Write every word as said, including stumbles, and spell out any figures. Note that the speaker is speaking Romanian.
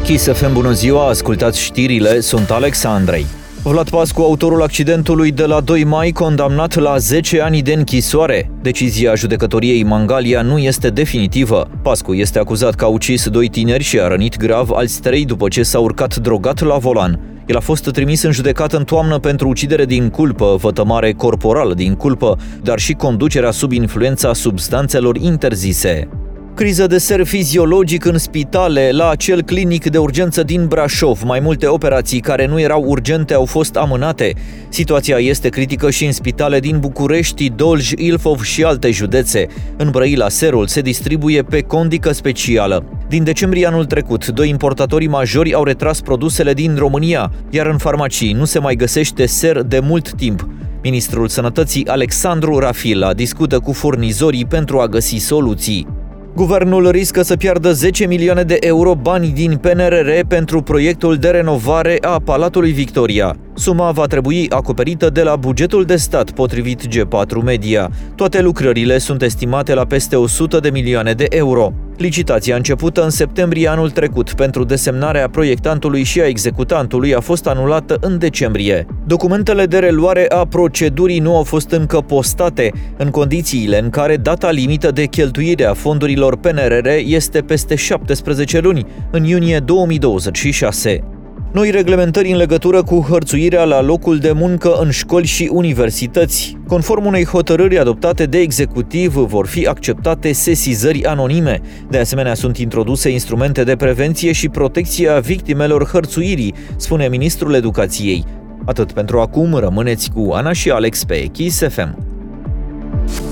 Kiss F M, bună ziua, ascultați știrile, sunt Alex Andrei. Vlad Pascu, autorul accidentului de la doi mai, condamnat la zece ani de închisoare. Decizia judecătoriei Mangalia nu este definitivă. Pascu este acuzat că a ucis doi tineri și a rănit grav alți trei după ce s-a urcat drogat la volan. El a fost trimis în judecată în toamnă pentru ucidere din culpă, vătămare corporală din culpă, dar și conducerea sub influența substanțelor interzise. Criză de ser fiziologic în spitale. La acel clinic de urgență din Brașov, mai multe operații care nu erau urgente au fost amânate. Situația este critică și în spitale din București, Dolj, Ilfov și alte județe. În Brăila, serul se distribuie pe condică specială. Din decembrie anul trecut, doi importatori majori au retras produsele din România, iar în farmacii nu se mai găsește ser de mult timp. Ministrul Sănătății Alexandru Rafila discută cu furnizorii pentru a găsi soluții. Guvernul riscă să piardă zece milioane de euro bani din P N R R pentru proiectul de renovare a Palatului Victoria. Suma va trebui acoperită de la bugetul de stat, potrivit G patru Media. Toate lucrările sunt estimate la peste o sută de milioane de euro. Licitația începută în septembrie anul trecut pentru desemnarea proiectantului și a executantului a fost anulată în decembrie. Documentele de reluare a procedurii nu au fost încă postate, în condițiile în care data limită de cheltuire a fondurilor P N R R este peste șaptesprezece luni, în iunie două mii douăzeci și șase. Noi reglementări în legătură cu hărțuirea la locul de muncă în școli și universități. Conform unei hotărâri adoptate de executiv, vor fi acceptate sesizări anonime. De asemenea, sunt introduse instrumente de prevenție și protecție a victimelor hărțuirii, spune ministrul educației. Atât pentru acum, rămâneți cu Ana și Alex pe Kiss F M.